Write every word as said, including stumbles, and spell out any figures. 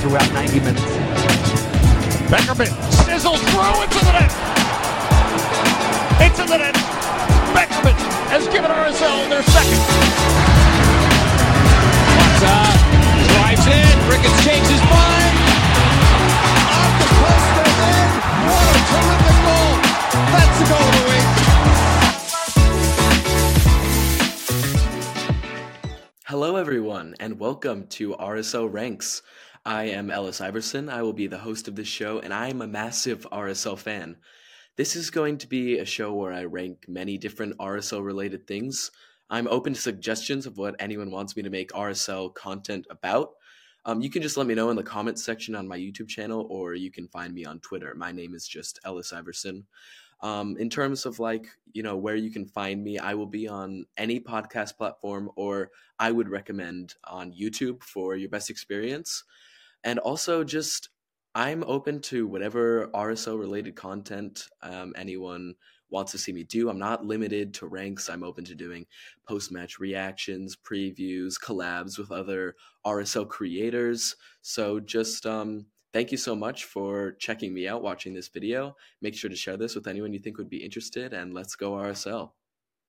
throughout ninety minutes. Beckerman sizzles through into the net. Into the net. Beckerman has given R S L their second. Plata drives in. Ricketts changed his mind. Off the post and in. What a terrific goal. That's the goal of the week. Hello, everyone, and welcome to R S L Ranks. I am Ellis Iverson. I will be the host of this show, and I am a massive R S L fan. This is going to be a show where I rank many different R S L-related things. I'm open to suggestions of what anyone wants me to make R S L content about. Um, you can just let me know in the comments section on my YouTube channel, or you can find me on Twitter. My name is just Ellis Iverson. Um, in terms of like, you know, where you can find me, I will be on any podcast platform, or I would recommend on YouTube for your best experience. And also just, I'm open to whatever R S L related content um, anyone wants to see me do. I'm not limited to ranks. I'm open to doing post-match reactions, previews, collabs with other R S L creators. So just um, thank you so much for checking me out, watching this video. Make sure to share this with anyone you think would be interested, and let's go R S L.